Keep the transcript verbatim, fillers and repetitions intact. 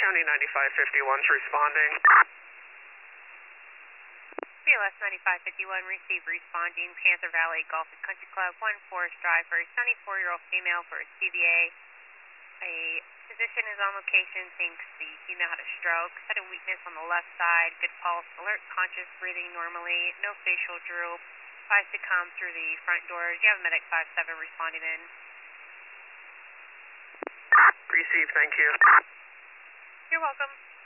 County ninety-five fifty-one's responding. B L S ninety-five fifty-one, receive responding Panther Valley Golf and Country Club, one Forest Drive for a seventy-four-year-old female for a C V A. A physician is on location, thinks the female had a stroke, had a weakness on the left side, good pulse, alert, conscious, breathing normally, no facial droop, advised to come through the front door. Do you have a medic five seven responding in? Receive, thank you. You're welcome.